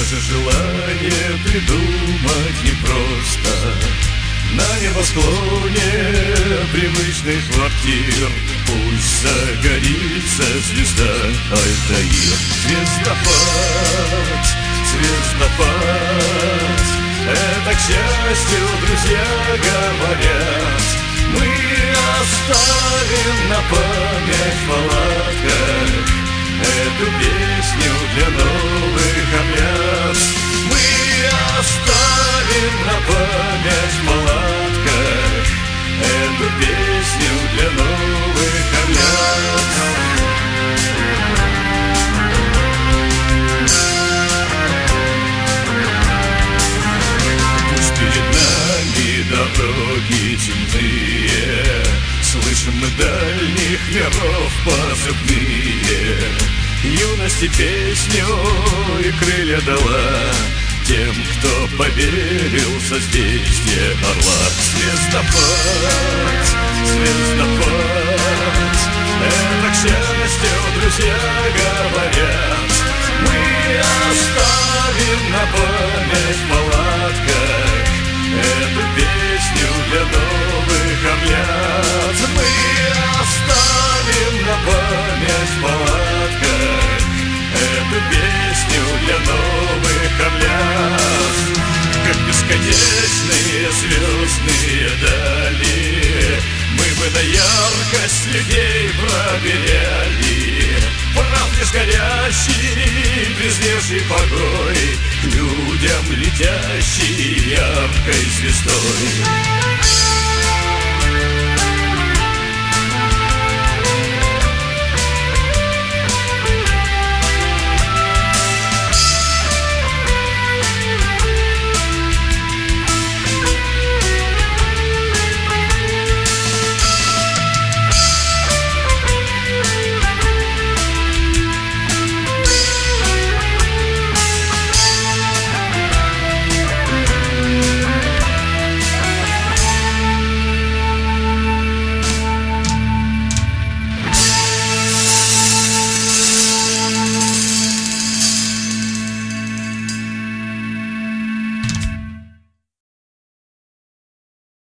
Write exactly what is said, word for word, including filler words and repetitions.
же желание придумать непросто. На небосклоне привычных квартир пусть загорится звезда Альтаир. Звездопад, звездопад, это, к счастью, друзья говорят. Мы оставим на память в палатках эту песню для новых обряд. Мы оставим на память в палатках эту песню для новых обряд. Пусть перед нами дороги темные, слышим мы дальних миров позывные. Юности песню и крылья дала тем, кто поверил в созвездие орла. Звездопад, звездопад, это, к счастью, друзья говорят. Мы оставим на память в палатках эту песню для новых обряд. Мы оставим на память в палатках эту песню для новых обряд. Как бесконечные звездные дали, мы бы на яркость людей проверяли. Правда, лишь горящий безнежной порой к людям летящий яркой звездой.